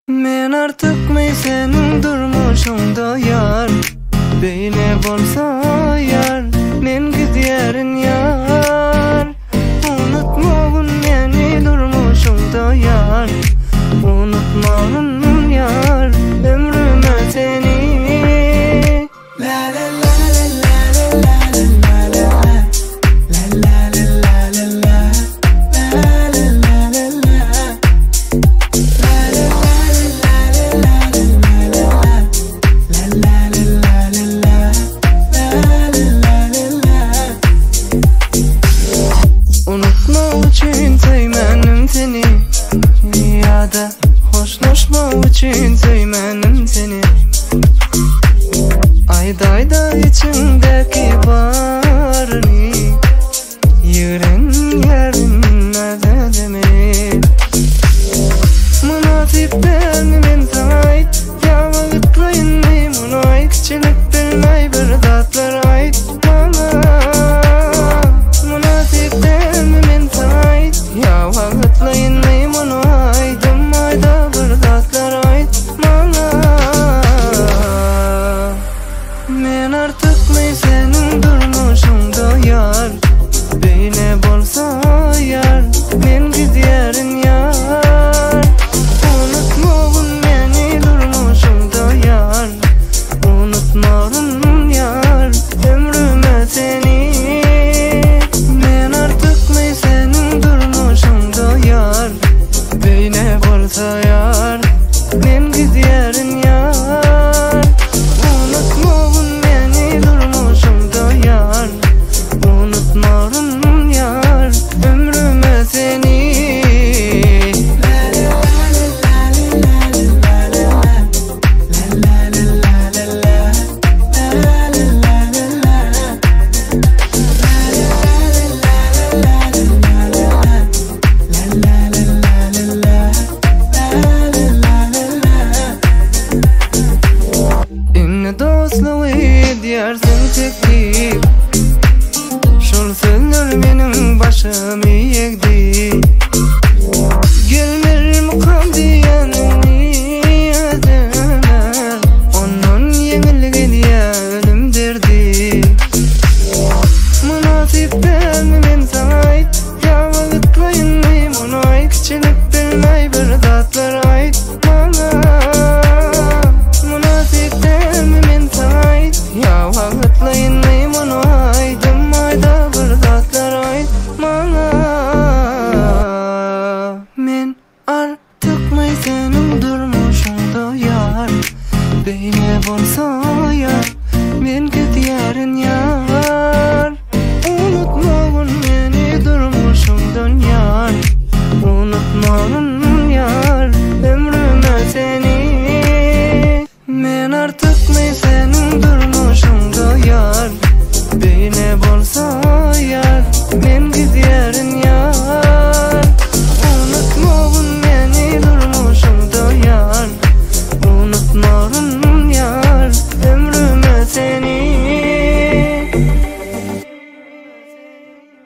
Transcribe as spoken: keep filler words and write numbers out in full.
Men artık mi senin durmuşunda yar, beyle bolsa yar, men giderin yar. Unutmağın meni durmuşunda yar, unutmağın yar, ömrüme seni. La la la la la la la la la. Için sevmenim seni, ya da hoşlaşma için sevmenim seni. Ayda ayda içimdeki var